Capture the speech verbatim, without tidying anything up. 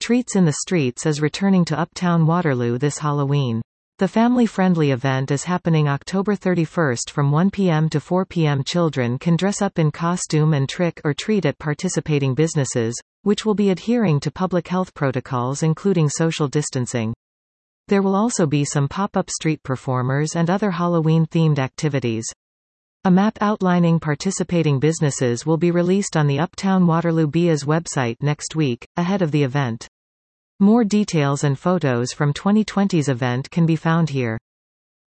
Treats in the Streets is returning to Uptown Waterloo this Halloween. The family-friendly event is happening October thirty-first from one p m to four p m Children can dress up in costume and trick or treat at participating businesses, which will be adhering to public health protocols including social distancing. There will also be some pop-up street performers and other Halloween-themed activities. A map outlining participating businesses will be released on the Uptown Waterloo B I A's website next week, ahead of the event. More details and photos from twenty twenty's event can be found here.